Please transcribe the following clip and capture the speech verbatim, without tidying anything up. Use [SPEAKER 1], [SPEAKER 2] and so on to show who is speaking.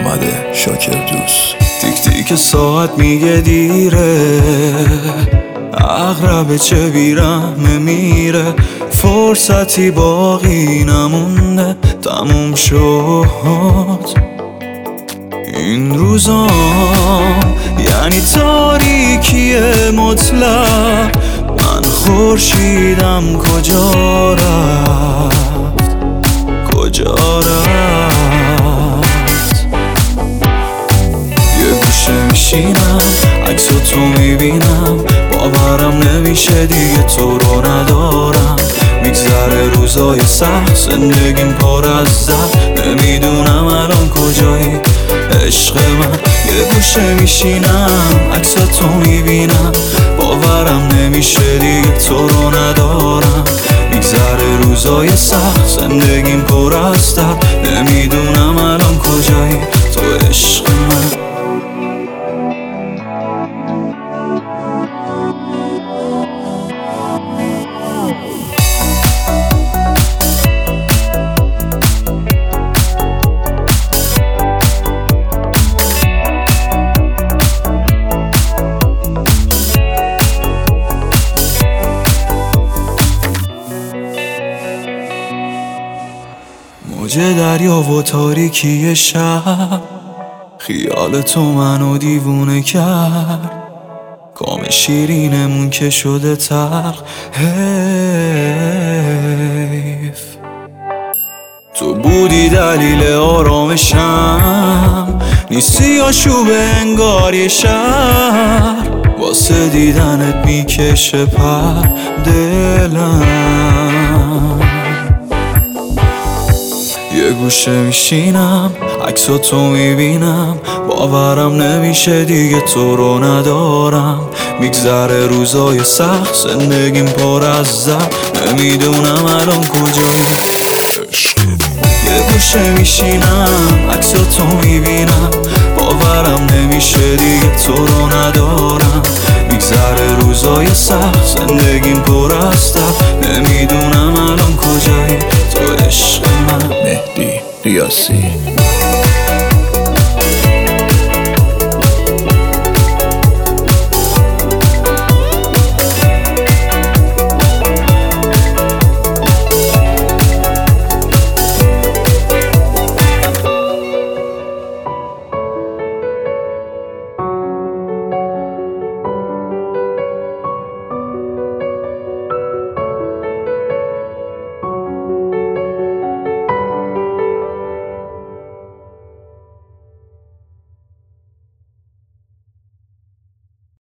[SPEAKER 1] اومده شاکر دوست.
[SPEAKER 2] تیک تیک ساعت میگه دیره، عقرب چه بیرحمه میره، فرصتی باقی نمونده تموم شد این روزا، یعنی تاریکی مطلق. من خورشیدم کجا رفت، کجا رفت. یه گوشه میشینم عکس تو میبینم، باورم نمیشه دیگه تو رو ندارم. میگذره روزای سخت، زندگیم پر از درد، نمیدونم الان کجایی عشق من. یه گوشه میشینم عکس تو میبینم، باورم نمیشه دیگه تو رو ندارم. میگذره روزای سخت، زندگیم پر از درد، نمیدونم الان کجایی تو عشق من. موج دریا و تاریکی شب، خیال تو منو دیوونه کرد. کام شیرینمون که شده تلخ، حیف. تو بودی دلیل آرامشم، نیستی آشوب انگار یه شهر. واسه دیدنت میکشه پر دلم. یه گوشه میشینم عکس تو میبینم، باورم نمیشه دیگه تو رو ندارم. میگذره روزای سخت، زندگیم پر از درد، نمیدونم الان کجایی عشق من. یه گوشه میشینم عکس تو میبینم، باورم نمیشه دیگه تو رو ندارم. میگذره روزای سخت، زندگیم پر